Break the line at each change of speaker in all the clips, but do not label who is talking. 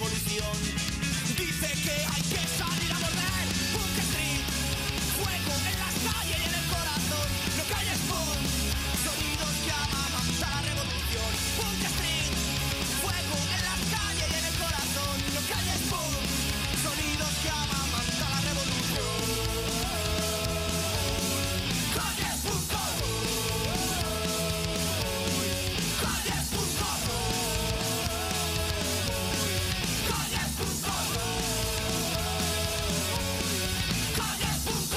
revolución. Dice que hay que salir a morder. Punk Street, fuego en las calles y en el corazón. No calles, punk, sonidos que amamantan la revolución. Punk Street, fuego en las calles y en el corazón. No calles, punk, sonidos que amamantan la revolución. Calles, punk, calles, punk, calles, punk, calles, punk.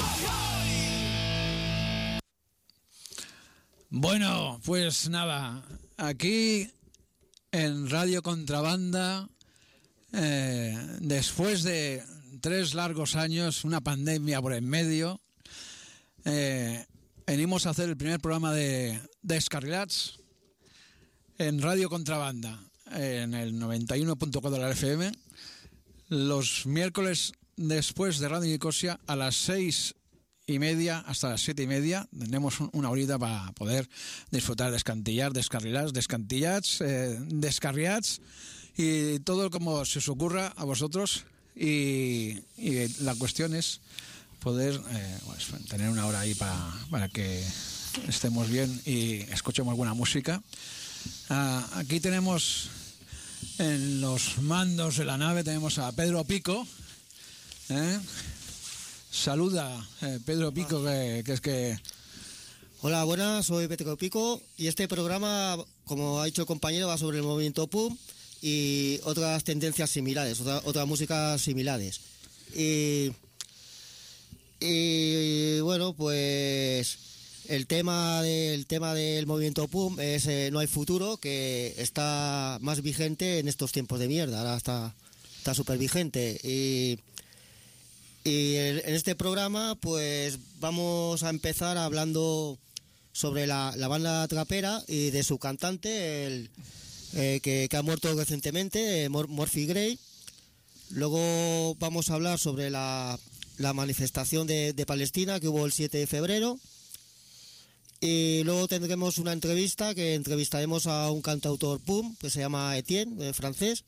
Bueno, pues nada, aquí en Radio Contrabanda, después de 3 largos años, una pandemia por en medio, venimos a hacer el primer programa de Descarrilats en Radio Contrabanda, en el 91.4 de la FM, los miércoles después de Radio Nicosia a las 6:30 hasta las 7:30. Tenemos una horita para poder disfrutar, descantillar, descarrilats, descantillats, descarriats y todo como se os ocurra a vosotros. Y la cuestión es poder pues, tener una hora ahí para que estemos bien y escuchemos buena música. Aquí tenemos en los mandos de la nave, tenemos a Pedro Pico. Saluda, Pedro Pico, que es que...
Hola, buenas, soy Pedro Pico y este programa, como ha dicho el compañero, va sobre el movimiento punk y otras tendencias similares, otras músicas similares. Y bueno, pues el tema del movimiento punk es No hay futuro, que está más vigente en estos tiempos de mierda, ahora está súper vigente. Y en este programa pues vamos a empezar hablando sobre la banda trapera y de su cantante, que ha muerto recientemente, Murphy Gray. Luego vamos a hablar sobre la manifestación de Palestina que hubo el 7 de febrero. Y luego tendremos una entrevista que entrevistaremos a un cantautor punk que se llama Etienne, francés.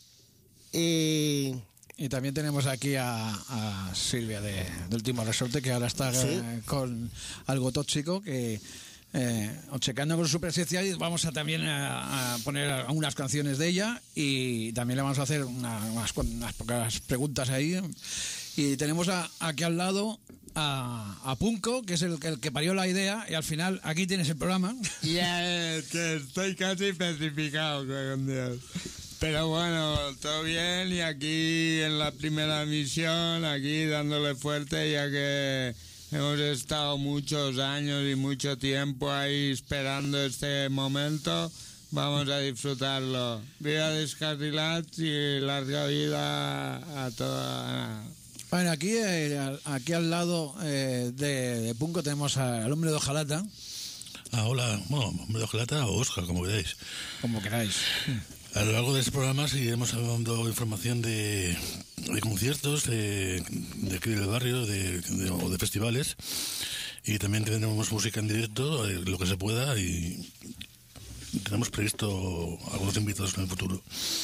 Y también tenemos aquí a Silvia de Último Resorte, que ahora está con algo tóxico, que checando con su presencia, y vamos a también a poner algunas canciones de ella y también le vamos a hacer unas pocas preguntas ahí. Y tenemos aquí al lado a Punco, que es el que parió la idea, y al final aquí tienes el programa.
Ya, que estoy casi petrificado con Dios. Pero bueno, todo bien, y aquí en la primera emisión, aquí dándole fuerte, ya que hemos estado muchos años y mucho tiempo ahí esperando este momento, vamos a disfrutarlo. Viva Descarrilats y larga vida a toda...
Bueno, aquí al lado de Punco tenemos al hombre de hojalata.
Hola, bueno, hombre de hojalata o Oscar, como queráis.
Como queráis.
A lo largo de este programa seguiremos dando información de conciertos de aquí del barrio o de festivales, y también tendremos música en directo, lo que se pueda, y tenemos previsto algunos invitados en el futuro.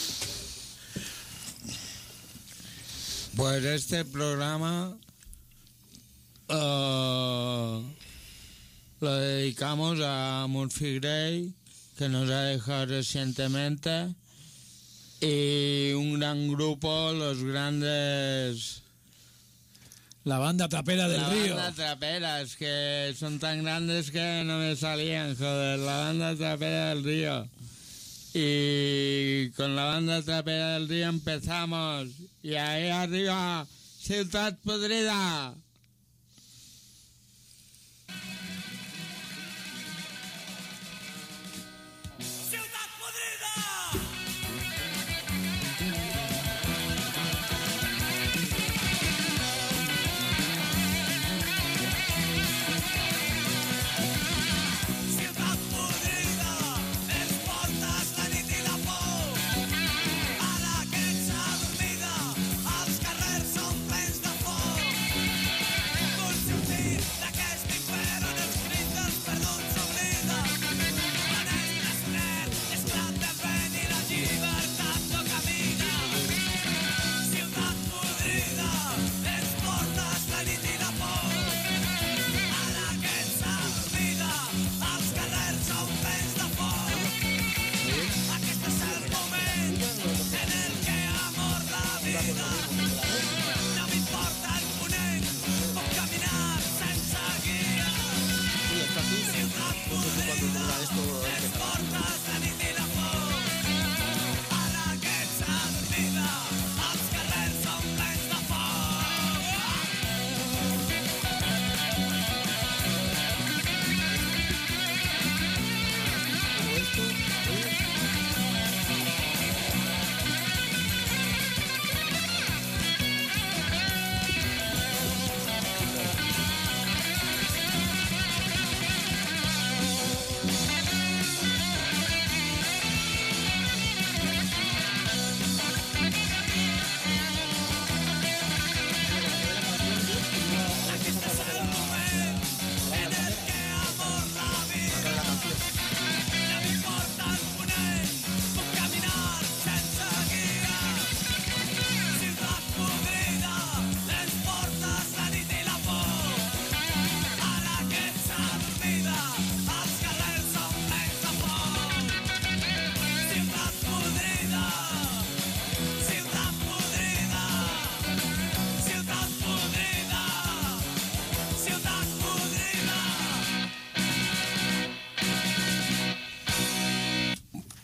Pues este programa lo dedicamos a Murphy Gray, que nos ha dejado recientemente, y un gran grupo, los grandes...
La banda trapera del Río.
La banda trapera, es que son tan grandes que no me salían, joder, la banda trapera del Río. Y con la banda trapera del Río empezamos, y ahí arriba, Ciutat Podrida.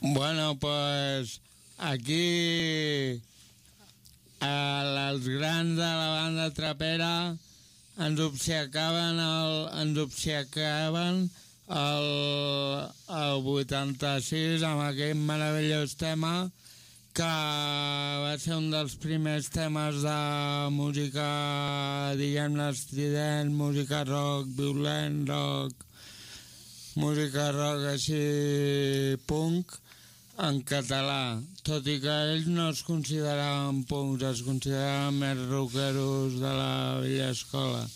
Bueno, pues aquí els grans de la banda trapera ens obcecaven el 86 amb aquest meravellós tema que va ser un dels primers temes de música, diguem-ne, estrident, música rock, violent, música rock així punk, en català, tot i que ells no es consideraven punks, es consideraven més rockeros de la vella escola.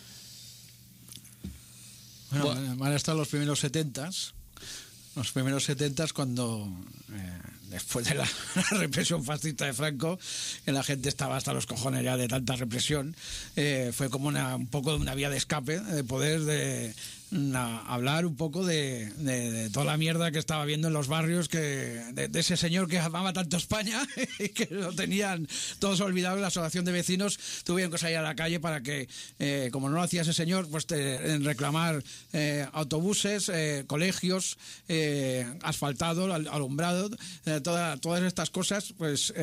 Bueno, van a estar los primeros 70s. Los primeros 70s cuando, después de la represión fascista de Franco, que la gente estaba hasta los cojones ya de tanta represión, fue como un poco de una vía de escape, de poder hablar un poco de toda la mierda que estaba viendo en los barrios, de ese señor que amaba tanto España y que lo tenían todos olvidados. La asociación de vecinos tuvieron que salir a la calle para que, como no lo hacía ese señor, pues reclamar autobuses, colegios, asfaltado, alumbrado, todas estas cosas, pues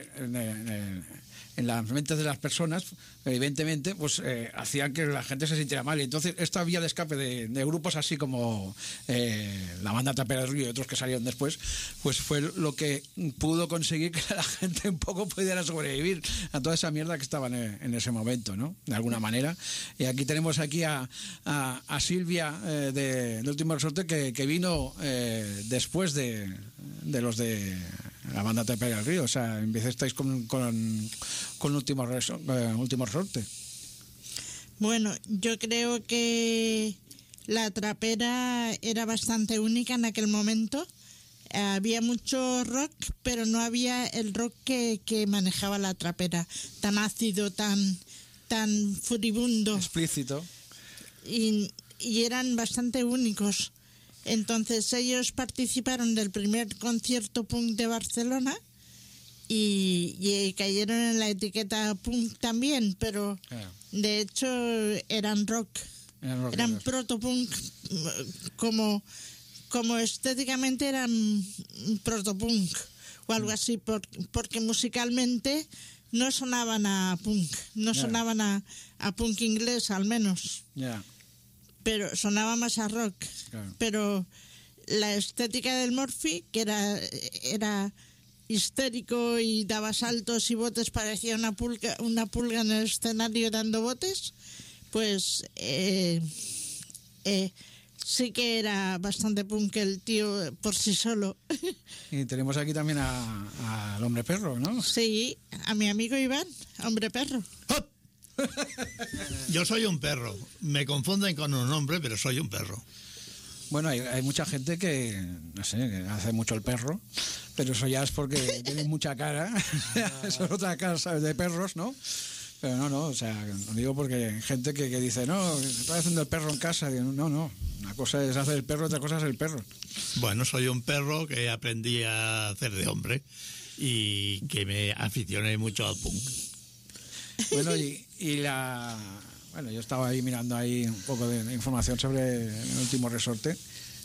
en las mentes de las personas, evidentemente, pues hacían que la gente se sintiera mal. Y entonces esta vía de escape de grupos así como la banda Trapera del Río y otros que salieron después, pues fue lo que pudo conseguir que la gente un poco pudiera sobrevivir a toda esa mierda que estaba en ese momento, ¿no? De alguna manera. Y aquí tenemos a Silvia de Último Resorte, que vino después de los de la banda Trapera del Río. O sea, empezasteis con Último Resorte.
Bueno, yo creo que la trapera era bastante única en aquel momento. Había mucho rock, pero no había el rock que manejaba la trapera, tan ácido, tan furibundo,
explícito,
y eran bastante únicos. Entonces ellos participaron del primer concierto punk de Barcelona y cayeron en la etiqueta punk también, pero de hecho eran rock, eran protopunk, como estéticamente eran protopunk o algo así, porque musicalmente no sonaban a punk, sonaban a punk inglés al menos. Pero sonaba más a rock. Claro. Pero la estética del Murphy, que era histérico y daba saltos y botes, parecía una pulga en el escenario dando botes, pues sí que era bastante punk el tío por sí solo.
Y tenemos aquí también al hombre perro, ¿no?
Sí, a mi amigo Iván, hombre perro.
¡Hop! Yo soy un perro. Me confunden con un hombre, pero soy un perro.
Bueno, hay mucha gente que, no sé, que hace mucho el perro, pero eso ya es porque tiene mucha cara. Son otras caras, ¿sabes? De perros, ¿no? Pero no, o sea, lo digo porque hay gente que dice, no, estoy haciendo el perro en casa. Digo, no, una cosa es hacer el perro, otra cosa es el perro.
Bueno, soy un perro que aprendí a hacer de hombre y que me aficioné mucho al punk.
Bueno, bueno, yo estaba ahí mirando ahí un poco de información sobre el Último Resorte.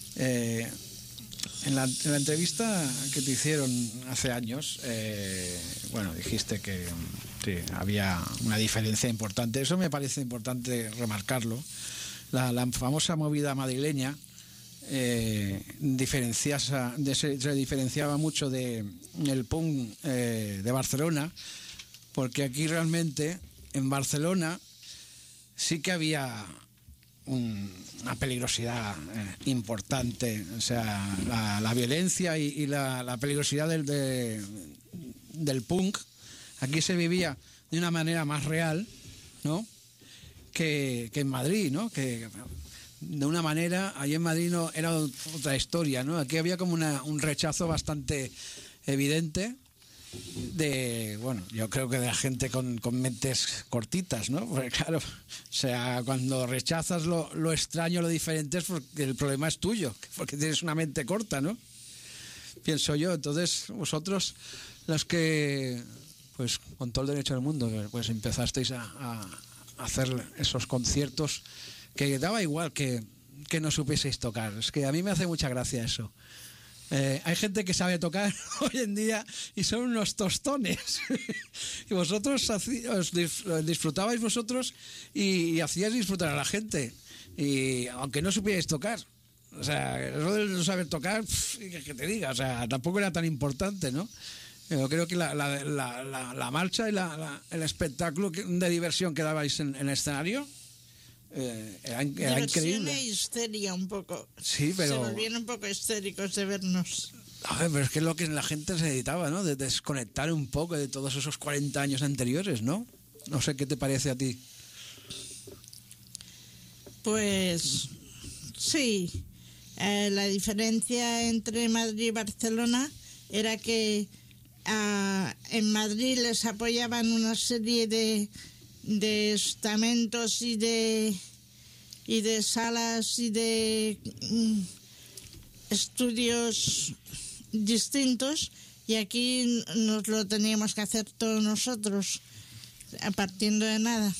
En la entrevista que te hicieron hace años, bueno, dijiste que sí, había una diferencia importante. Eso me parece importante remarcarlo. La famosa movida madrileña se diferenciaba mucho del punk de Barcelona, porque aquí realmente, en Barcelona, sí que había una peligrosidad importante. O sea, la violencia y la peligrosidad del punk, aquí se vivía de una manera más real, ¿no?, que en Madrid, ¿no? Que de una manera, allí en Madrid no, era otra historia, ¿no? Aquí había como un rechazo bastante evidente bueno, yo creo que de la gente con mentes cortitas, ¿no? Porque claro, o sea, cuando rechazas lo extraño, lo diferente, es porque el problema es tuyo, porque tienes una mente corta, ¿no? Pienso yo. Entonces, vosotros, los que, pues, con todo el derecho del mundo, pues empezasteis a hacer esos conciertos que daba igual que no supieseis tocar. Es que a mí me hace mucha gracia eso. Hay gente que sabe tocar hoy en día y son unos tostones. Y vosotros disfrutabais vosotros y hacíais disfrutar a la gente. Y aunque no supierais tocar. O sea, eso de no saber tocar, que te diga, o sea, tampoco era tan importante, ¿no? Yo creo que la marcha y el espectáculo de diversión que dabais en el escenario era increíble.
E histeria un poco.
Sí, pero...
Se volvían un poco histéricos de vernos.
A ver, pero es que es lo que la gente se necesitaba, ¿no? De desconectar un poco de todos esos 40 años anteriores, ¿no? No sé qué te parece a ti.
Pues sí, la diferencia entre Madrid y Barcelona era que en Madrid les apoyaban una serie de estamentos y de salas y de estudios distintos, y aquí nos lo teníamos que hacer todos nosotros, partiendo de nada.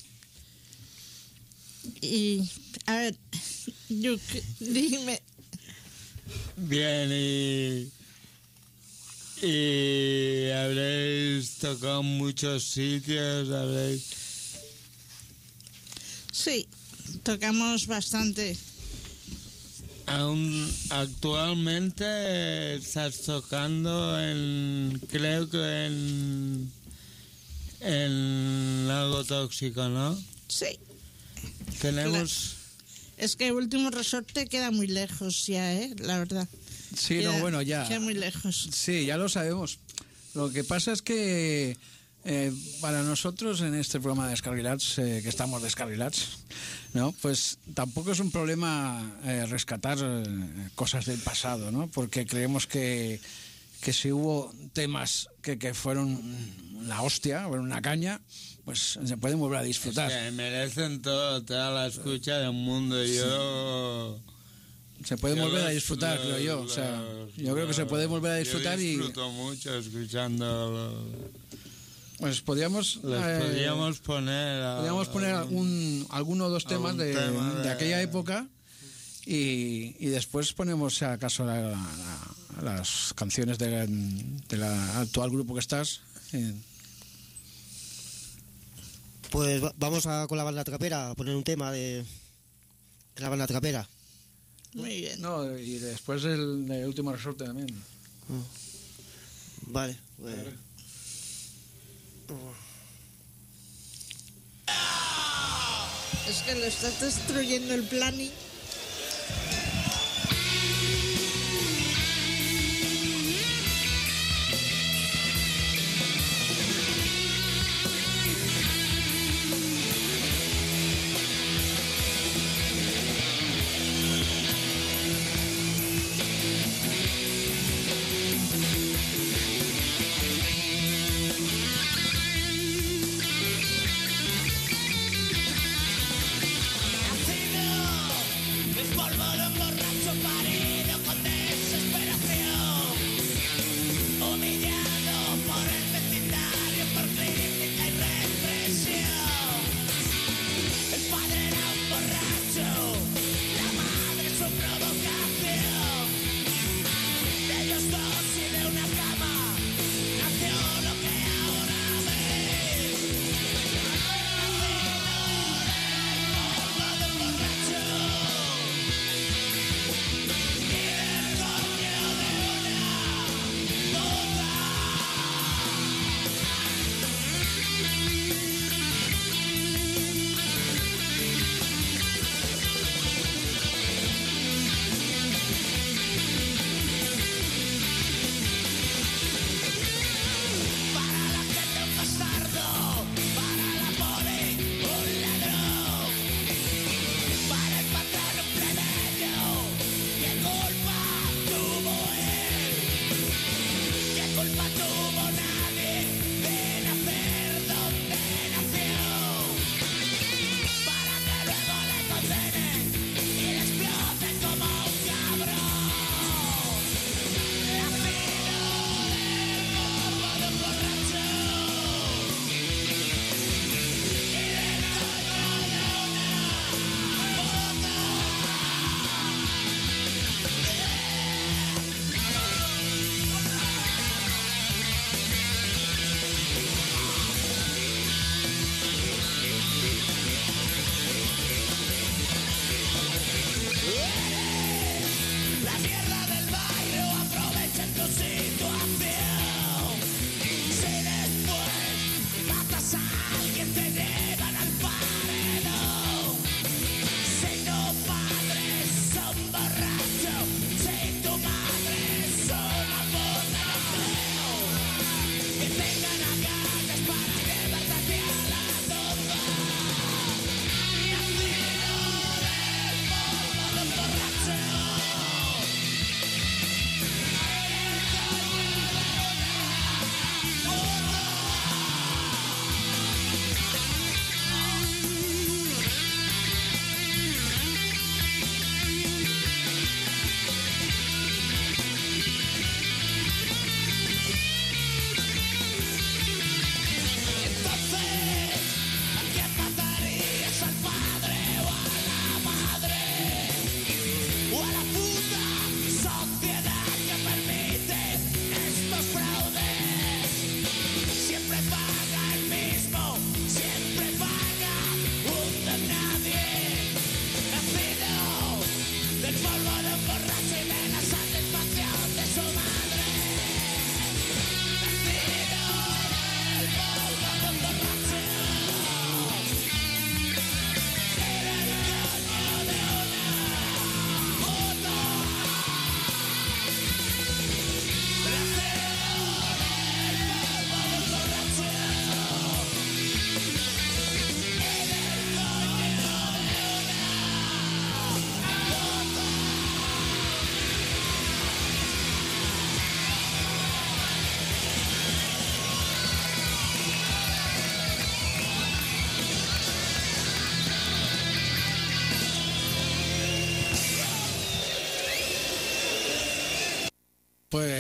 Y, a ver, Yuk, dime.
Bien, y habréis tocado en muchos sitios,
Sí, tocamos bastante.
Aún actualmente estás tocando creo que en Algo Tóxico, ¿no?
Sí.
Tenemos...
Es que Último Resorte queda muy lejos ya, la verdad.
Sí, no, bueno, ya.
Queda muy lejos.
Sí, ya lo sabemos. Lo que pasa es que para nosotros en este programa de Descarrilats, que estamos descarrilats, ¿no? Pues tampoco es un problema rescatar cosas del pasado, ¿no? Porque creemos que si hubo temas que fueron la hostia, fueron una caña, pues se pueden volver a disfrutar.
Es que merecen toda la escucha del mundo.
Se puede volver a disfrutar, creo yo. O sea, yo creo que se puede volver a disfrutar.
Yo disfruto mucho escuchando.
Pues podríamos
poner
alguno o dos temas de aquella época y después ponemos, si acaso, las canciones del actual grupo que estás.
Pues vamos con la banda trapera a poner un tema de la banda trapera.
Muy bien.
No, y después el Último Resorte también.
Vale. Bueno.
Es que lo estás destruyendo el planning.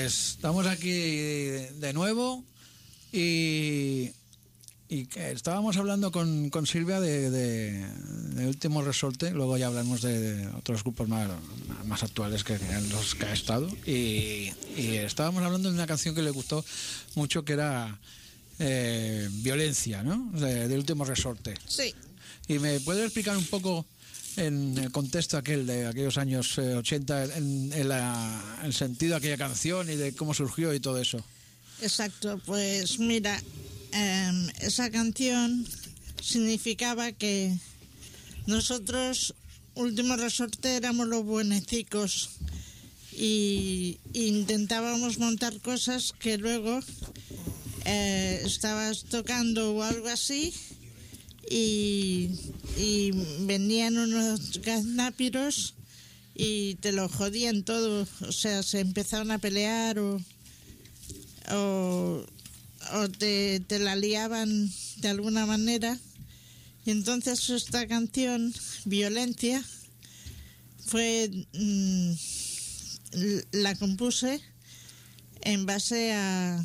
Pues estamos aquí de nuevo y que estábamos hablando con Silvia de Último Resorte, luego ya hablamos de otros grupos más actuales que en los que ha estado y estábamos hablando de una canción que le gustó mucho que era Violencia, ¿no? De Último Resorte.
Sí.
¿Y me puedes explicar un poco en el contexto de aquellos años 80, el sentido de aquella canción y de cómo surgió y todo eso?
Exacto, pues mira, esa canción significaba que nosotros, Último Resorte, éramos los buenecicos y intentábamos montar cosas que luego estabas tocando o algo así y venían unos gaznápiros y te lo jodían todo, o sea, se empezaron a pelear o te la liaban de alguna manera. Y entonces esta canción, Violencia, la compuse en base a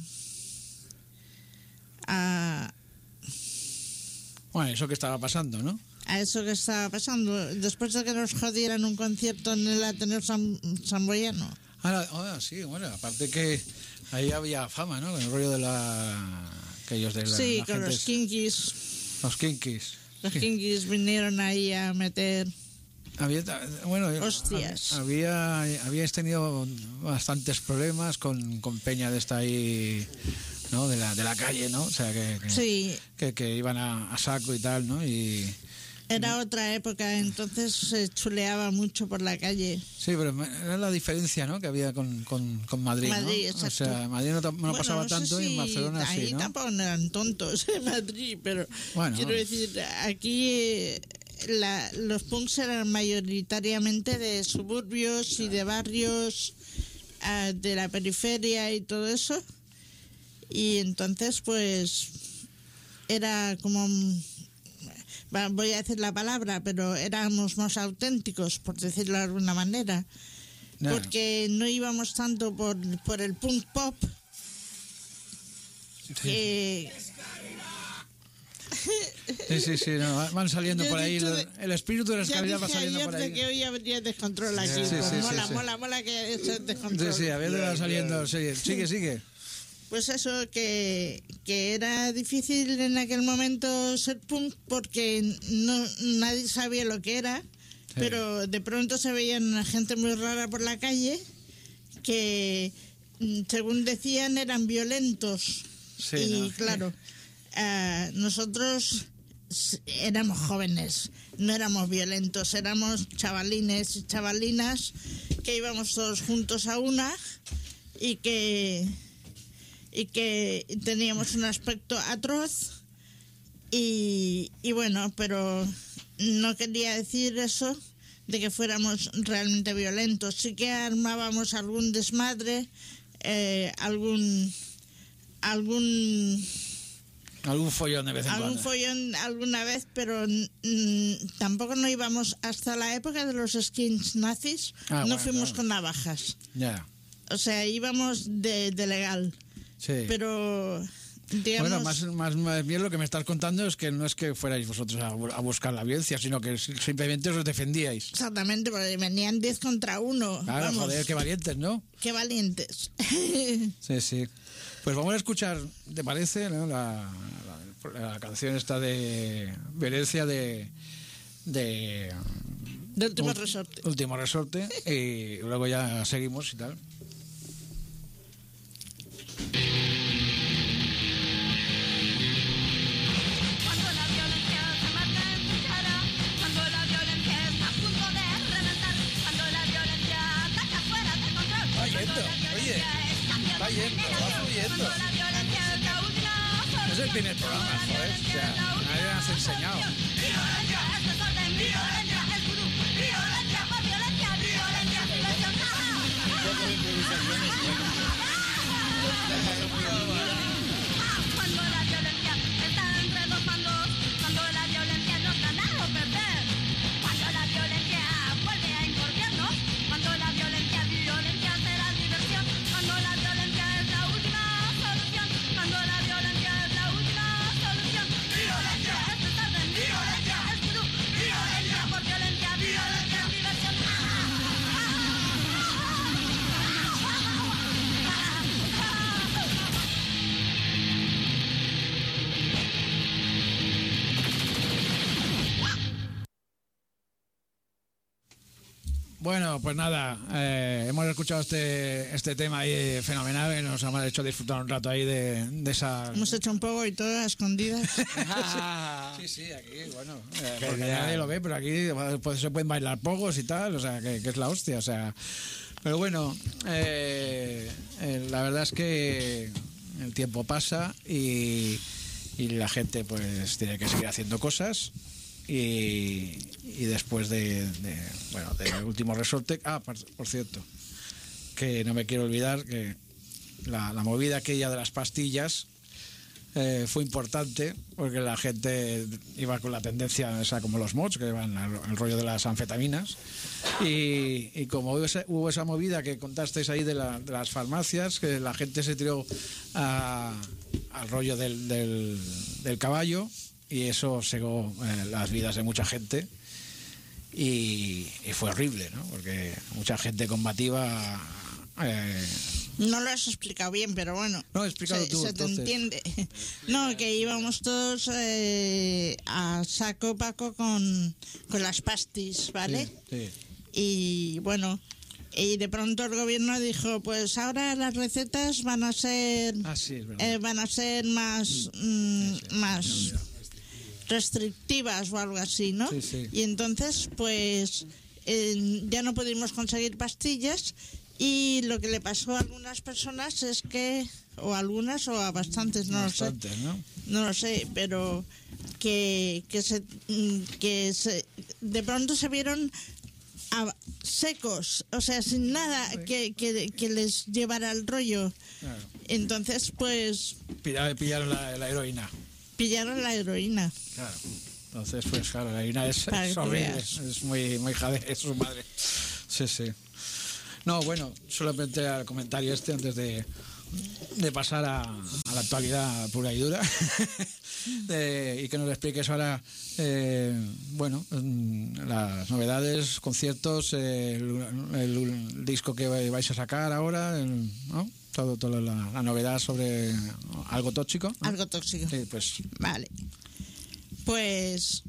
Bueno, eso que estaba pasando, ¿no?
a eso que estaba pasando después de que nos jodieran un concierto en el Ateneo Samboyano.
Sí, bueno, aparte que ahí había fama, ¿no? Con el rollo de aquellos de la
Sí,
la
con
gente-
los Kinkies.
Los Kinkies.
Los Kinkies vinieron ahí a meter...
Bueno,
Hostias.
habíais tenido bastantes problemas con Peña de esta ahí, ¿no? De la calle, ¿no? O sea,
Sí,
que iban a saco y tal, ¿no? Y
era otra época, entonces se chuleaba mucho por la calle.
sí, pero era la diferencia, ¿no? Que había con Madrid, ¿no?
Madrid,
O
exacto.
sea, en Madrid no
Bueno,
pasaba
no sé
tanto y en
si
Barcelona
ahí
sí, ¿no?
tampoco eran tontos en Madrid, pero
Bueno.
quiero decir, aquí los punks eran mayoritariamente de suburbios y de barrios de la periferia y todo eso. Y entonces, pues, era como... voy a decir la palabra, pero éramos más auténticos, por decirlo de alguna manera.
Nah.
Porque no íbamos tanto por el punk pop que...
Sí, no, van saliendo
Yo
por
he
ahí,
dicho
el espíritu de la
Ya
escalera va
dije
saliendo
ayer
por
de
ahí.
que hoy habría descontrol aquí.
Sí,
Pues
sí,
mola,
sí.
mola que ese descontrol.
Sí, a ver, va saliendo, sí. Sigue.
Pues eso, que era difícil en aquel momento ser punk porque nadie sabía lo que era, pero de pronto se veían gente muy rara por la calle que, según decían, eran violentos.
Sí,
y
¿no?
claro, nosotros éramos jóvenes, no éramos violentos, éramos chavalines y chavalinas que íbamos todos juntos a una y que teníamos un aspecto atroz y bueno, pero no quería decir eso de que fuéramos realmente violentos. Sí que armábamos algún desmadre, algún
follón de vez en
algún
cuando.
follón alguna vez, pero tampoco no íbamos hasta la época de los skins nazis,
Ah,
no
bueno,
fuimos
claro.
con navajas.
Ya,
O sea, íbamos de legal.
sí.
Pero, digamos...
Bueno, más bien lo que me estás contando es que no es que fuerais vosotros a buscar la violencia, sino que simplemente os defendíais.
Exactamente, porque venían 10 contra 1.
Claro,
Vamos,
joder, qué valientes, ¿no?
qué valientes.
Sí. Pues vamos a escuchar, ¿te parece? ¿No? La canción esta de violencia de
Último Resorte.
Último Resorte y luego ya seguimos y tal.
Cuando la violencia se marca en tu cara, cuando la violencia está a punto de reventar, cuando la violencia ataca fuera de control,
Va yendo,
cuando la
oye,
violencia
va yendo, va fluyendo.
cuando la violencia es la última
Es el primer programa, joder, o sea, nadie nos ha enseñado.
violencia es desorden, violencia es vudú, violencia por violencia, violencia silenciosa. Cuando la violencia está entre dos bandos, cuando la violencia nos gana o perder, cuando la violencia vuelve a incordiarnos, cuando la violencia será diversión, cuando la violencia
Bueno, pues nada, hemos escuchado este tema ahí fenomenal que nos ha hecho disfrutar un rato ahí de esa...
Hemos hecho un poco y todo a escondidas.
Sí, aquí, bueno, porque nadie lo ve, pero aquí pues, se pueden bailar pogos y tal, o sea, que es la hostia, o sea... Pero bueno, la verdad es que el tiempo pasa y la gente pues tiene que seguir haciendo cosas y después del último resorte... por cierto, que no me quiero olvidar que la movida aquella de las pastillas fue importante porque la gente iba con la tendencia esa como los mods, que van al rollo de las anfetaminas y como hubo esa movida que contasteis ahí de las farmacias, que la gente se tiró al rollo del caballo y eso segó las vidas de mucha gente y fue horrible, ¿no? Porque mucha gente combativa...
No lo has explicado bien, pero bueno.
No, explícalo tú,
se te
entonces.
entiende. No, que íbamos todos a saco paco con las pastis, ¿vale?
Sí.
Y bueno, y de pronto el gobierno dijo, pues ahora las recetas van a ser
Sí, es verdad.
van a ser más más restrictivas o algo así, ¿no?
Sí.
Y entonces pues ya no pudimos conseguir pastillas. Y lo que le pasó a algunas personas es que, o a algunas o a bastantes, no
Bastantes,
lo sé,
¿no?
no lo sé, pero que de pronto se vieron secos, o sea, sin nada que les llevara el rollo.
Claro.
Entonces, pues,
Pillaron la heroína.
pillaron la heroína.
Claro. Entonces, pues claro, la heroína es
Para que
horrible.
veas.
Es muy hija de su madre. Sí. No, bueno, solamente al comentario antes de pasar a la actualidad pura y dura y que nos expliques ahora las novedades, conciertos, el disco que vais a sacar ahora, ¿no? Toda la novedad sobre algo tóxico, ¿no?
Algo tóxico.
Sí, pues
Vale. Pues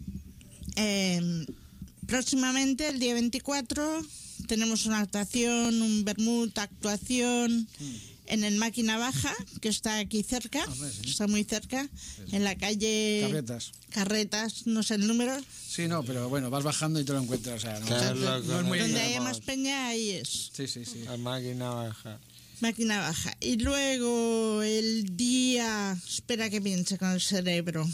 próximamente, el día 24, tenemos una actuación, un vermut, actuación en el Máquina Baja, que está aquí cerca, está muy cerca, en la calle Carretas, no sé el número.
Sí, no, pero bueno, vas bajando y te lo encuentras. O sea, no es muy...
Donde haya más peña, ahí es.
Sí.
La máquina baja.
Máquina Baja. Y luego el día... Espera que piense con el cerebro.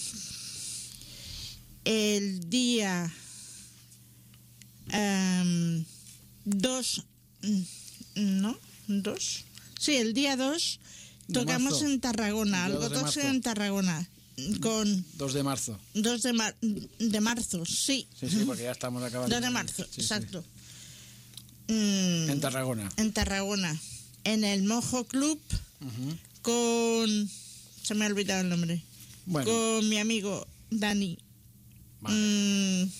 El día... 2... ¿No? ¿2? Sí, el día 2 tocamos
marzo.
en Tarragona,
El día
algo
2 de
tóxico
marzo.
en Tarragona. Con
2 de marzo.
2 de marzo, sí.
Sí, porque ya estamos acabando.
2 de marzo,
Sí.
exacto.
En Tarragona.
En Tarragona. En el Mojo Club con... Se me ha olvidado el nombre.
Bueno.
Con mi amigo Dani.
Vale.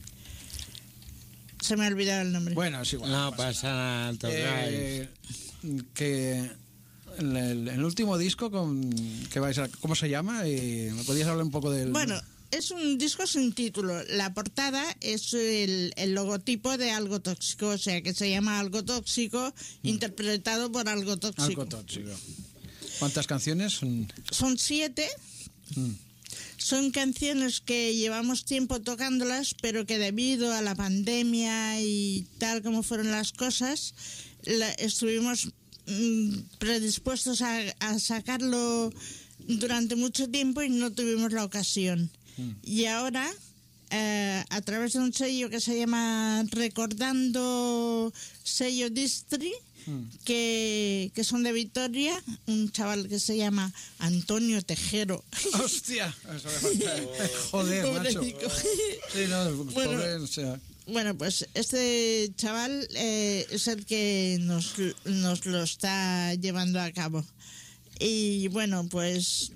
Se me ha olvidado el nombre.
Bueno, es igual.
No pasa nada, tocáis.
Que el último disco que vais a... ¿Cómo se llama? ¿Me podías hablar un poco del...?
Bueno, es un disco sin título. La portada es el logotipo de Algo Tóxico, o sea que se llama Algo Tóxico, interpretado por Algo Tóxico.
Algo tóxico. ¿Cuántas canciones?
Son 7. Son canciones que llevamos tiempo tocándolas, pero que debido a la pandemia y tal como fueron las cosas, estuvimos predispuestos a sacarlo durante mucho tiempo y no tuvimos la ocasión. Y ahora, a través de un sello que se llama Recordando Sello Distri, que son de Vitoria, un chaval que se llama Antonio Tejero.
¡Hostia! Eso me falta. Joder, macho.
Pobrecico.
Sí, no,
Bueno,
pobre, o sea...
Bueno, pues este chaval es el que nos lo está llevando a cabo. Y bueno, pues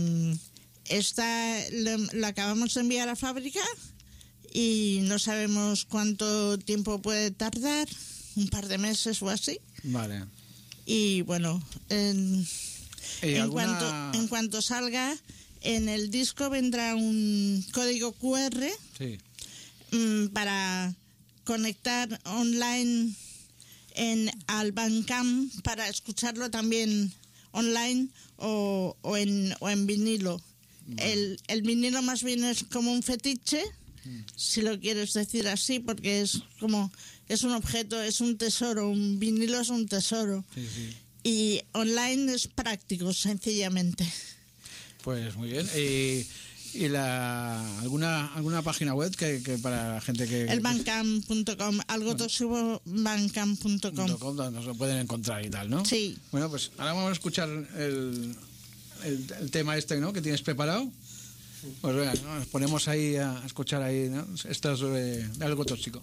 lo acabamos de enviar a fábrica y no sabemos cuánto tiempo puede tardar, un par de meses o así.
Vale.
Y bueno, en
¿alguna...?
cuanto salga, en el disco vendrá un código QR
Sí.
para conectar online al Bandcamp para escucharlo también online o en vinilo. El vinilo más bien es como un fetiche, si lo quieres decir así, porque es un objeto, es un tesoro, un vinilo es un tesoro.
Sí, sí.
Y online es práctico, sencillamente.
Pues muy bien. ¿Y alguna página web que para la gente que...
El Bandcamp.com, algo tóxico, bandcamp.com.
donde nos lo pueden encontrar y tal, ¿no?
Sí.
Bueno, pues ahora vamos a escuchar el tema este, ¿no?, que tienes preparado. Pues venga, ¿no?, nos ponemos ahí a escuchar ahí, ¿no?, esto sobre algo tóxico.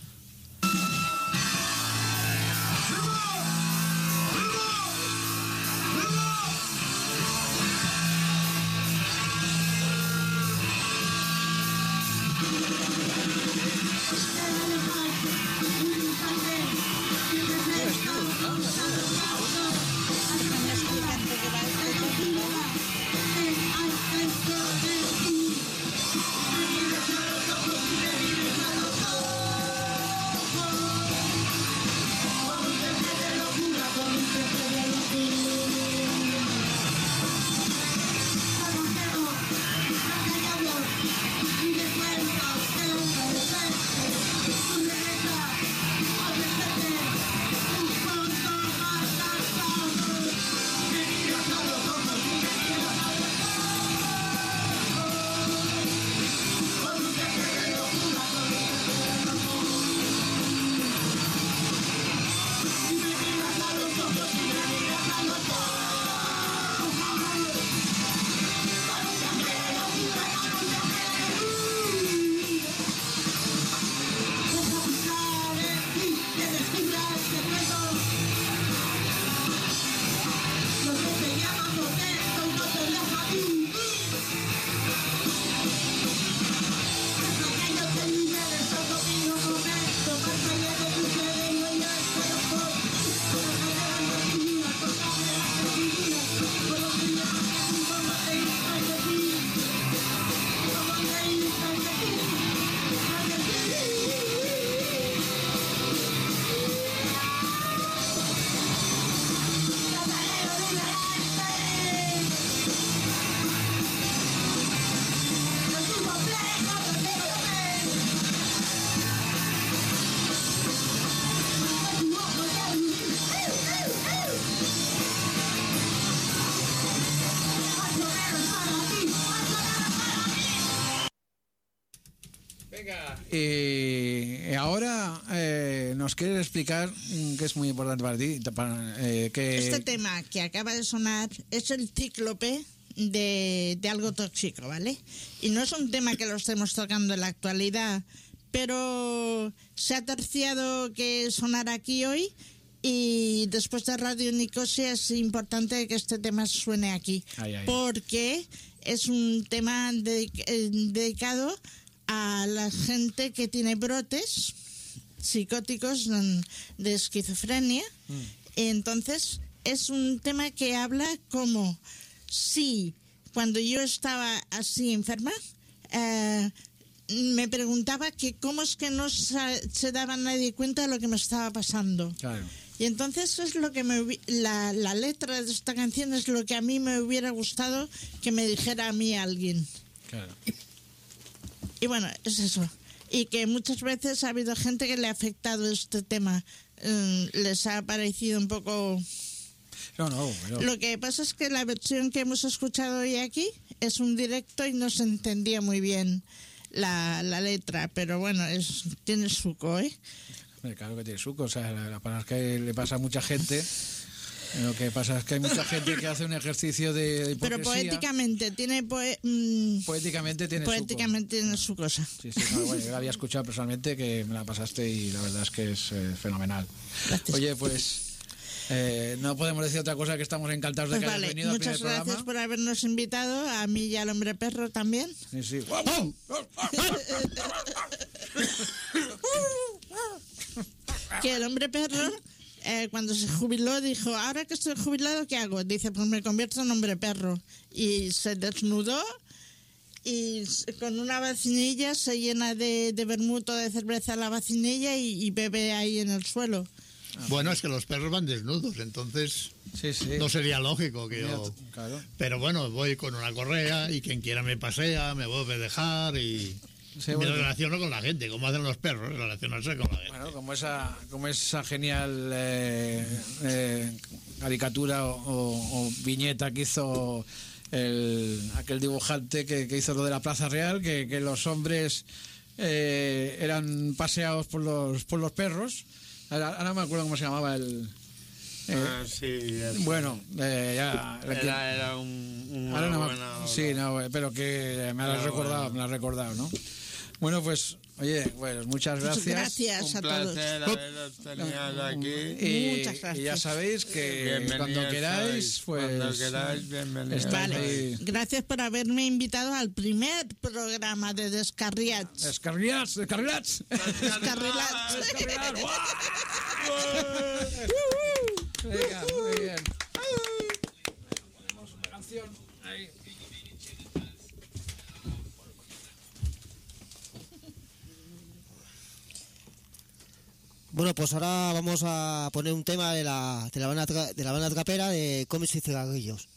Y ahora nos quieres explicar, que es muy importante para ti, que...
Este tema que acaba de sonar es el cíclope de algo tóxico, ¿vale? Y no es un tema que lo estemos tocando en la actualidad, pero se ha terciado que sonara aquí hoy, y después de Radio Nicosia es importante que este tema suene aquí, porque es un tema dedicado a la gente que tiene brotes psicóticos de esquizofrenia. Entonces es un tema que habla como si cuando yo estaba así enferma me preguntaba que cómo es que no se daba nadie cuenta de lo que me estaba pasando.
Claro.
Y entonces es lo que la letra de esta canción es lo que a mí me hubiera gustado que me dijera a mí alguien.
Claro.
Y bueno, es eso. Y que muchas veces ha habido gente que le ha afectado este tema. Les ha parecido un poco...
No.
Lo que pasa es que la versión que hemos escuchado hoy aquí es un directo y no se entendía muy bien la letra. Pero bueno, tiene suco, ¿eh?
Claro que tiene suco. O sea, la verdad es que le pasa a mucha gente... Lo que pasa es que hay mucha gente que hace un ejercicio de hipocresía.
Pero poéticamente tiene
poéticamente tiene
su cosa.
Sí, no, bueno, yo la había escuchado personalmente, que me la pasaste, y la verdad es que es fenomenal.
Gracias.
Oye, pues no podemos decir otra cosa, que estamos encantados de que hayas venido al primer programa.
Muchas gracias por habernos invitado, a mí y al hombre perro también.
Sí.
Que el hombre perro, cuando se jubiló, dijo: ahora que estoy jubilado, ¿qué hago? Dice: pues me convierto en hombre perro. Y se desnudó y con una vacinilla se llena de vermut o de cerveza la vacinilla y bebe ahí en el suelo.
Bueno, es que los perros van desnudos, entonces
Sí, sí.
no sería lógico que yo...
Claro.
Pero bueno, voy con una correa y quien quiera me pasea, me vuelve a dejar y
Sí,
me
bueno.
relaciono con la gente, como hacen los perros, relacionarse con la gente.
Bueno, como esa genial caricatura o viñeta que hizo aquel dibujante que hizo lo de la Plaza Real, que los hombres eran paseados por los perros. Ahora no me acuerdo cómo se llamaba el...
sí,
bueno, ya...
era un
Ahora no me-
buena obra.
sí, no, pero que me lo has recordado, ¿no? Bueno, pues, oye, pues muchas gracias.
Gracias a
Un
todos.
placer haberos tenido aquí.
Muchas gracias.
Y ya sabéis que
Bienvenidos
cuando queráis,
sois.
pues...
Cuando queráis, bienvenidos.
estáis
Vale,
ahí.
gracias por haberme invitado al primer programa de Descarriats.
Descarrilats.
Descarrilats.
Descarrilats. ¡Guau! Venga, muy bien. Ponemos una canción ahí.
Bueno, pues ahora vamos a poner un tema de la banda trapera de cómics y cigarrillos.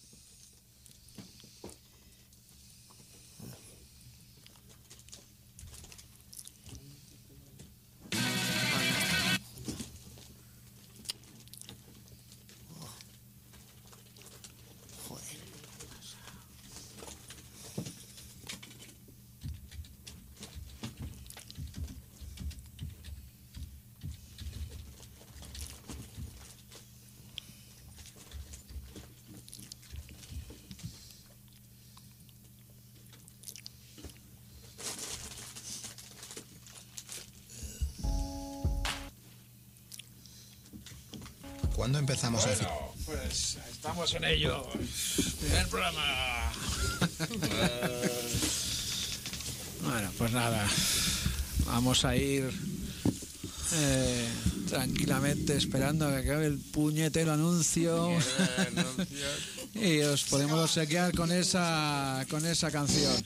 ¿Cuándo empezamos a hacer?
Pues estamos en ello. Primer programa. Bueno, pues nada. Vamos a ir tranquilamente esperando a que acabe el puñetero anuncio. Y os podemos obsequiar con esa canción.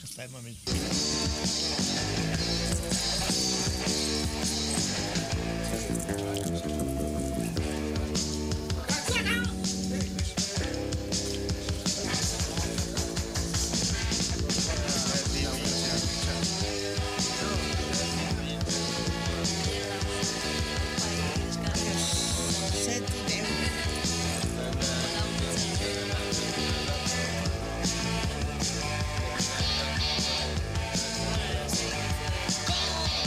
Como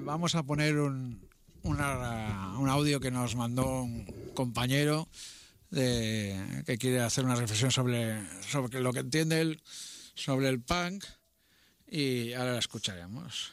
vamos a poner un audio que nos mandó un compañero que quiere hacer una reflexión sobre lo que entiende él sobre el punk, y ahora la escucharemos.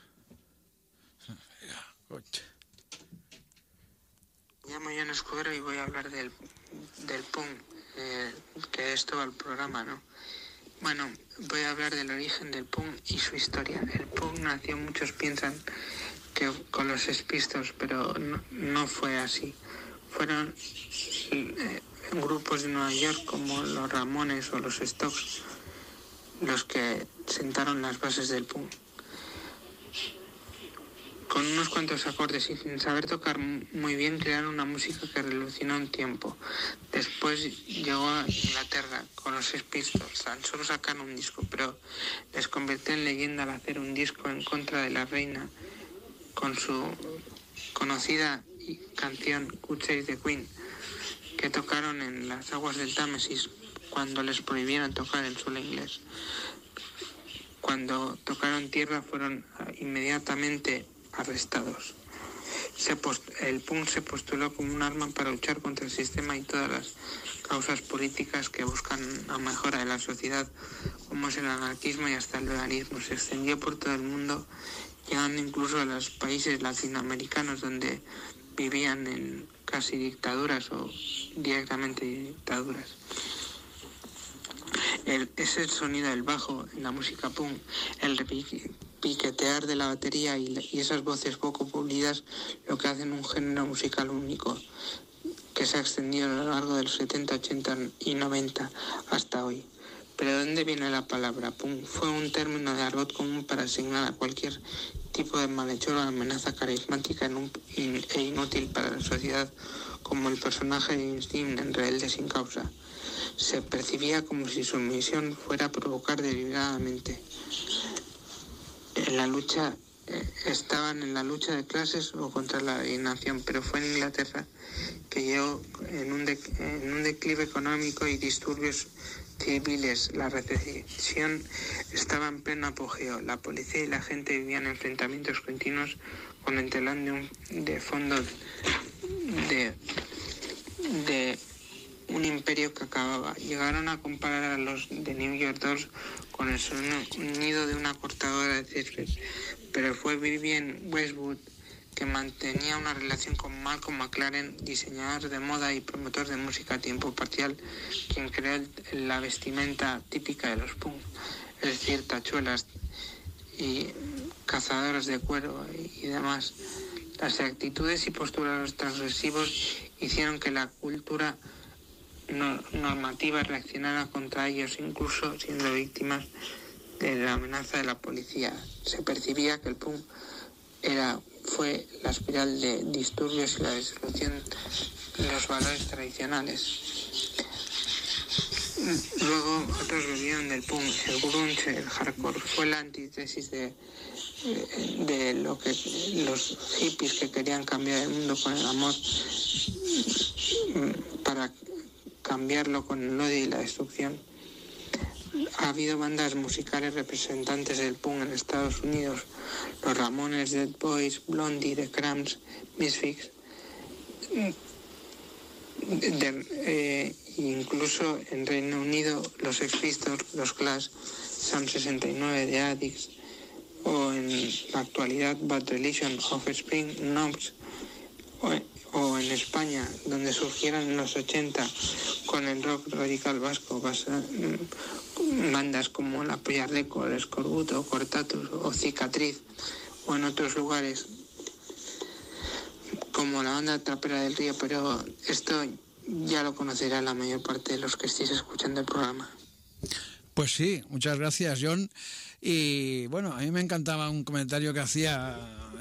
Me llamo Jan Escudero y voy a hablar del punk, que es todo el programa, ¿no? Bueno, voy a hablar del origen del punk y su historia. El punk nació, muchos piensan que con los Sex Pistols, pero no fue así. Fueron grupos de Nueva York como los Ramones o los Strokes los que sentaron las bases del punk. Con unos cuantos acordes y sin saber tocar muy bien, crearon una música que revolucionó un tiempo. Después llegó a Inglaterra con los Sex Pistols. Tan solo sacaron un disco, pero les convirtió en leyenda al hacer un disco en contra de la reina con su conocida canción God Save the Queen, que tocaron en las aguas del Támesis cuando les prohibieron tocar en suelo inglés. Cuando tocaron tierra fueron inmediatamente arrestados. El punk se postuló como un arma para luchar contra el sistema y todas las causas políticas que buscan la mejora de la sociedad, como es el anarquismo y hasta el veganismo. Se extendió por todo el mundo, llegando incluso a los países latinoamericanos donde vivían en casi dictaduras o directamente dictaduras. Es el sonido del bajo en la música punk, el piquetear de la batería y esas voces poco pulidas lo que hacen un género musical único que se ha extendido a lo largo de los 70, 80 y 90 hasta hoy. Pero ¿de dónde viene la palabra punk? Fue un término de argot común para asignar a cualquier tipo de malhechor o amenaza carismática e inútil para la sociedad, como el personaje de Sting en Rebelde sin causa. Se percibía como si su misión fuera provocar deliberadamente. Estaban en la lucha de clases o contra la alienación, pero fue en Inglaterra que llegó en un declive económico y disturbios civiles. La recesión estaba en pleno apogeo. La policía y la gente vivían enfrentamientos continuos con el telón de fondo de un imperio que acababa. Llegaron a comparar a los de New York Dolls con el sonido de una cortadora de césped, pero fue Vivienne Westwood, que mantenía una relación con Malcolm McLaren, diseñador de moda y promotor de música a tiempo parcial, quien creó la vestimenta típica de los punk, es decir, tachuelas y cazadoras de cuero y demás. Las actitudes y posturas transgresivos hicieron que la cultura normativa reaccionara contra ellos, incluso siendo víctimas de la amenaza de la policía. Se percibía que el punk fue la espiral de disturbios y la disolución de los valores tradicionales. Luego otros bebieron del punk. El grunge, el hardcore, fue la antítesis de lo que los hippies que querían cambiar el mundo con el amor para cambiarlo con el odio y la destrucción. Ha habido bandas musicales representantes del punk en Estados Unidos: los Ramones, Dead Boys, Blondie, The Cramps, Misfits. Incluso en Reino Unido los Sex Pistols, los Clash, Psalm 69, The Addicts, o en la actualidad Bad Religion, Offspring, Knobs, o en España, donde surgieron en los 80 con el rock radical vasco, bandas como La Polla Record, Escorbuto, Cortatus o Cicatriz, o en otros lugares como la banda Trapera del Río, pero esto ya lo conocerá la mayor parte de los que estéis escuchando el programa.
Pues sí, muchas gracias, John. Y bueno, a mí me encantaba un comentario que hacía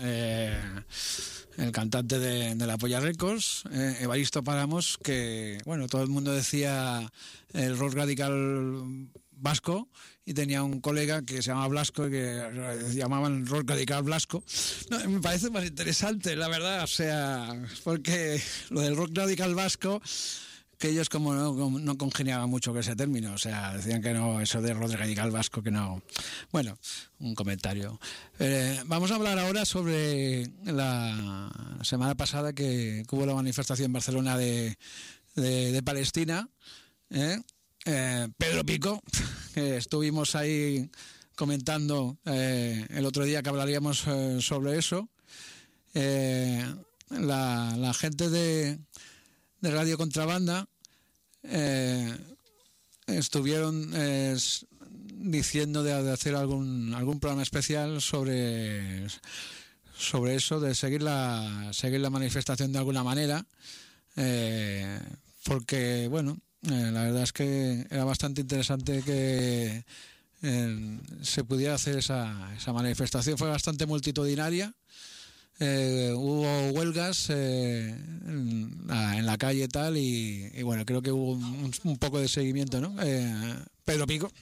el cantante de La Polla Records, Evaristo Páramos, que bueno, todo el mundo decía el rock radical vasco, y tenía un colega que se llamaba Blasco y que llamaban rock radical Blasco. No, me parece más interesante, la verdad, o sea, porque lo del rock radical vasco, que ellos como no congeniaban mucho con ese término, o sea, decían que no, eso de Rodri Radical Vasco, que no. Bueno, un comentario. Vamos a hablar ahora sobre la semana pasada que hubo la manifestación en Barcelona de Palestina, Pedro Pico, que estuvimos ahí comentando el otro día que hablaríamos sobre eso. La gente de Radio Contrabanda estuvieron diciendo de hacer algún programa especial sobre eso, de seguir la manifestación de alguna manera, porque bueno, la verdad es que era bastante interesante que se pudiera hacer esa manifestación. Fue bastante multitudinaria. Hubo huelgas en la calle y tal, y bueno, creo que hubo un poco de seguimiento, ¿no? Pedro Pico.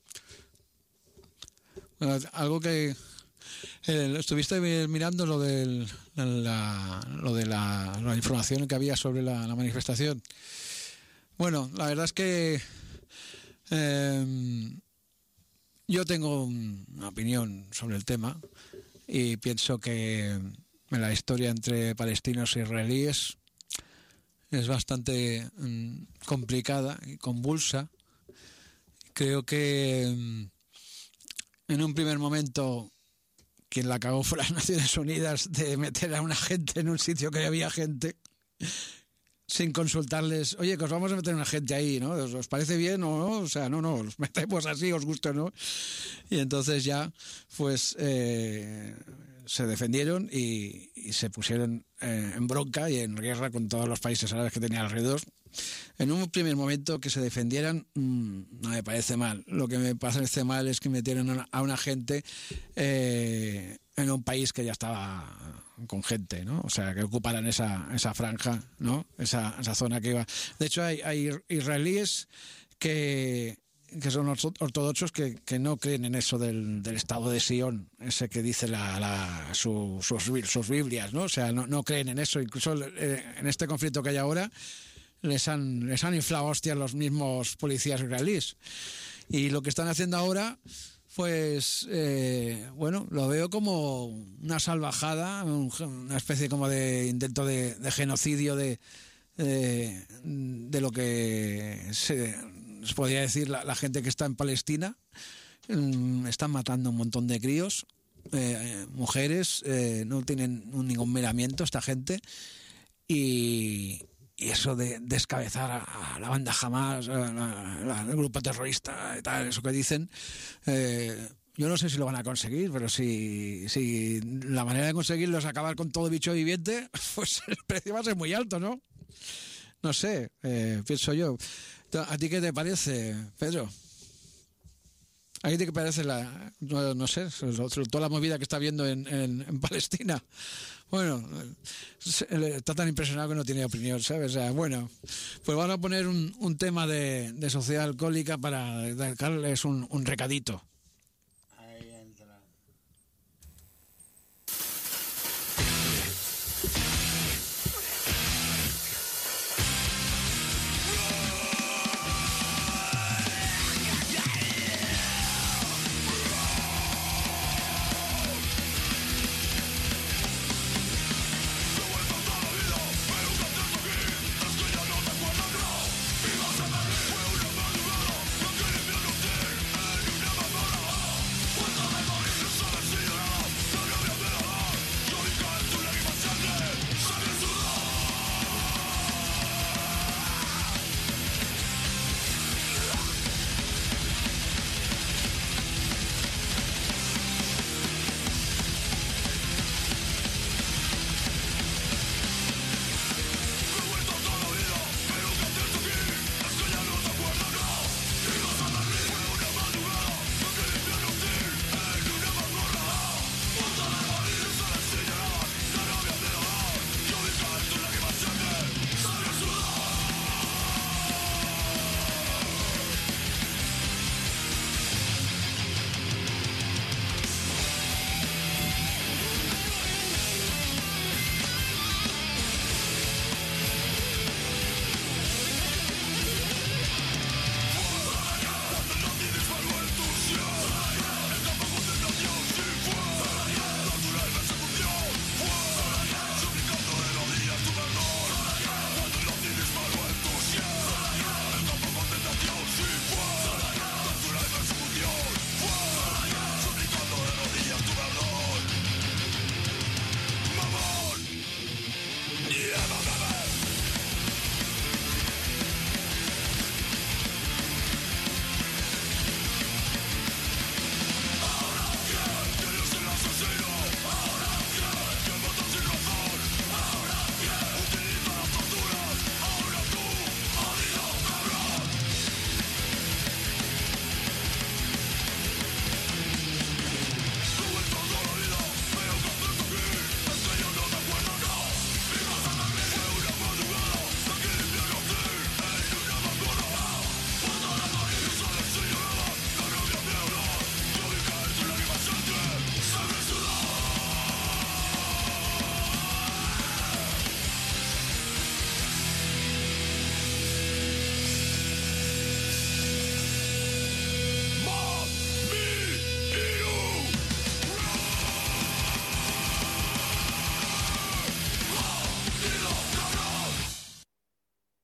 Bueno, algo que estuviste mirando lo de la información que había sobre la manifestación. Bueno, la verdad es que yo tengo una opinión sobre el tema y pienso que la historia entre palestinos e israelíes es bastante complicada y convulsa. Creo que en un primer momento quien la cagó fue las Naciones Unidas, de meter a una gente en un sitio que había gente sin consultarles. Oye, que os vamos a meter una gente ahí, ¿no? ¿Os parece bien o no? O sea, no, los metemos así, os gusta o no. Y entonces ya, pues, se defendieron y se pusieron en bronca y en guerra con todos los países árabes que tenían alrededor. En un primer momento que se defendieran, no me parece mal. Lo que me parece mal es que metieron a una gente en un país que ya estaba con gente, ¿no? O sea, que ocuparan esa franja, ¿no? Esa zona que iba. De hecho, hay israelíes que son ortodoxos que no creen en eso del Estado de Sion, ese que dice sus Biblias, ¿no? O sea, no creen en eso. Incluso en este conflicto que hay ahora les han inflado hostias los mismos policías israelíes. Y lo que están haciendo ahora, pues, bueno, lo veo como una salvajada, una especie como de intento de genocidio de lo que se podría decir la gente que está en Palestina. Están matando un montón de críos, mujeres, no tienen ningún miramiento esta gente, y eso de descabezar a la banda Hamas, el grupo terrorista y tal, eso que dicen, yo no sé si lo van a conseguir, pero si la manera de conseguirlo es acabar con todo bicho viviente, pues el precio va a ser muy alto, ¿no? No sé, pienso yo. ¿A ti qué te parece, Pedro? ¿A ti qué te parece no sé, toda la movida que está viendo en Palestina? Bueno, está tan impresionado que no tiene opinión, ¿sabes? O sea, bueno, pues vamos a poner un tema de sociedad alcohólica para darles un recadito.
Ahí entra.
Fue una madrugada, no quería ver usted en una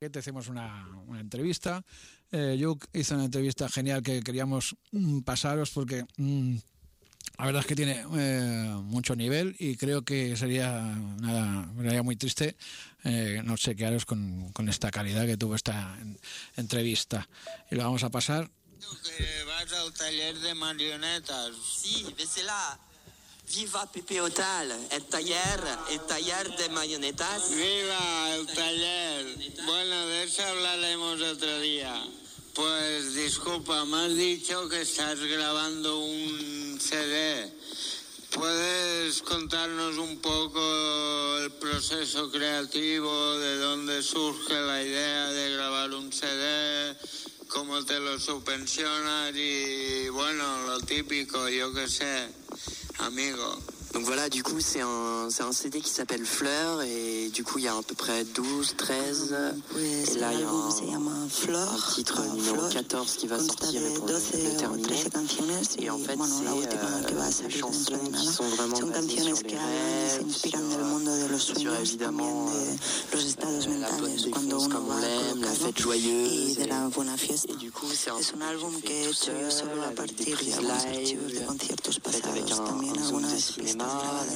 que te hacemos una entrevista. Yuk hizo una entrevista genial que queríamos pasaros porque la verdad es que tiene mucho nivel y creo que sería muy triste no chequearos con esta calidad que tuvo esta entrevista. Y lo vamos a pasar.
Que vas al taller de marionetas.
Sí, ves-la. Viva Pepe Hotel, el taller de marionetas.
¡Viva el taller! Bueno, de eso hablaremos otro día. Pues disculpa, me has dicho que estás grabando un CD. ¿Puedes contarnos un poco el proceso creativo, de dónde surge la idea de grabar un CD, cómo te lo subvencionas y, bueno, lo típico, yo qué sé, amigo?
Donc voilà, du coup, c'est un CD qui s'appelle Fleur, et du coup, il y a à peu près 12, 13, et là, il y a un titre numéro 14 qui va sortir pour le terminer. Et en fait, c'est des chansons qui sont vraiment basées sur les rêves, sur évidemment la bonne défense comme on l'aime, la fête joyeuse, et du coup, c'est un album qui est tout seul, avec des prises live, fait avec un zoom de cinéma.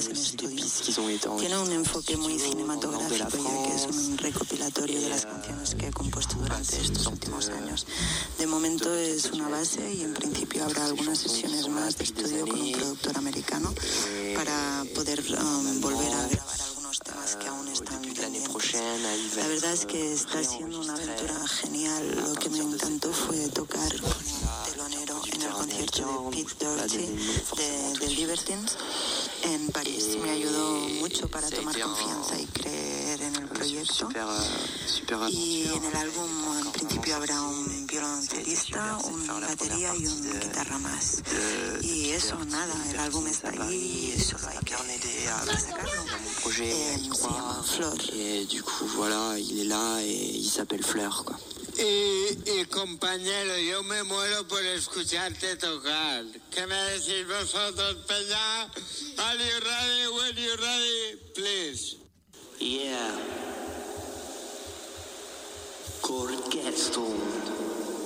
Tiene un enfoque muy cinematográfico, ya que es un recopilatorio de las canciones que he compuesto durante estos últimos años. De momento es una base y en principio habrá algunas sesiones más de estudio con un productor americano para poder volver a grabar algunos temas que aún están pendientes. La verdad es que está siendo una aventura genial. Lo que me encantó fue tocar con el telonero en el concierto de Pete Doherty de Libertines en París. Me ayudó mucho para tomar confianza y creer en el proyecto. Y en el álbum en principio habrá un violoncelista, una batería y una guitarra más. Y eso, nada, el álbum está ahí y solo hay que sacarlo. Se llama Flor.
Et du coup, voilà, il est là et il s'appelle Fleur, quoi.
Y compañero, yo me muero por escucharte tocar. ¿Qué me decís vosotros, Peña? Are you ready? When you ready, please.
Yeah. Kurt Gestone.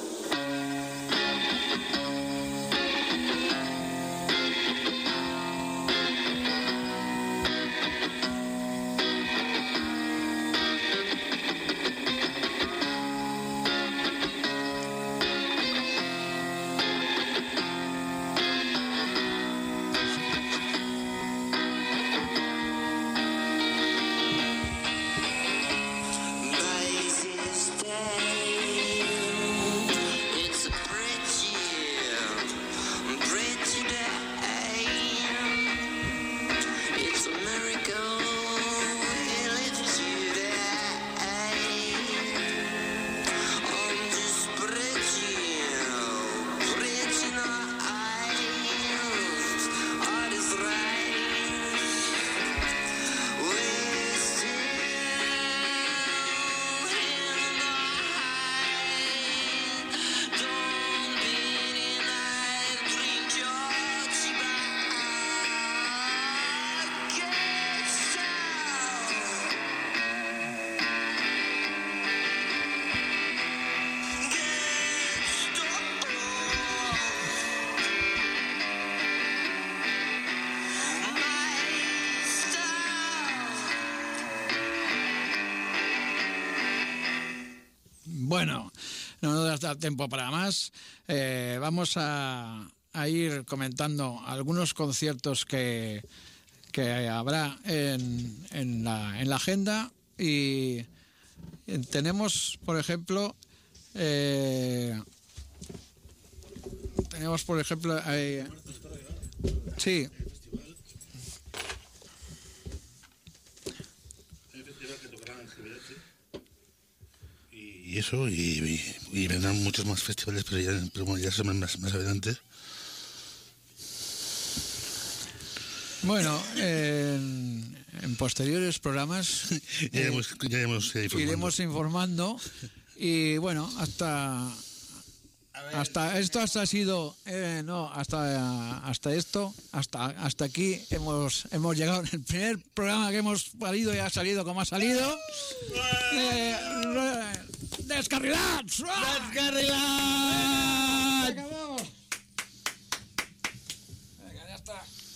Bueno, no nos da tiempo para más. Vamos a ir comentando algunos conciertos que habrá en la agenda y tenemos, por ejemplo, sí.
Y eso, y vendrán muchos más festivales, pero ya son más adelante.
Bueno, en posteriores programas iremos informando y bueno, hasta aquí hemos llegado. El primer programa que hemos parido y ha salido como ha salido. ¡Descarrilats!
¡Descarrilats!
¡Venga, vamos! Venga, ya está.